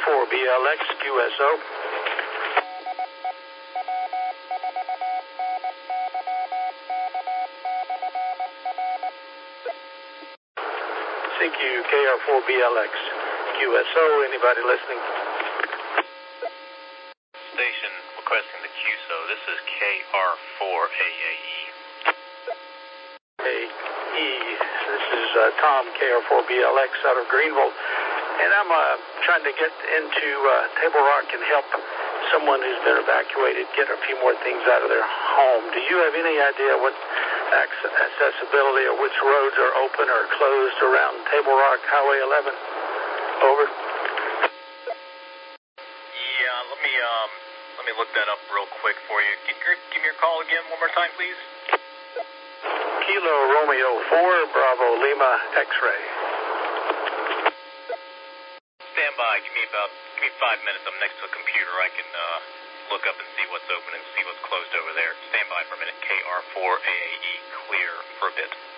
KR4BLX QSO. CQ KR4BLX QSO. Anybody listening? Station requesting the QSO. This is KR4AAE. AE. This is Tom, KR4BLX out of Greenville. And I'm trying to get into Table Rock and help someone who's been evacuated get a few more things out of their home. Do you have any idea what accessibility or which roads are open or closed around Table Rock Highway 11? Over. Yeah, let me look that up real quick for you. Give me your call again one more time, please. Kilo Romeo 4 Bravo Lima X-ray. Stand by. Give me 5 minutes. I'm next to a computer. I can look up and see what's open and see what's closed over there. Stand by for a minute. KR4AAE clear for a bit.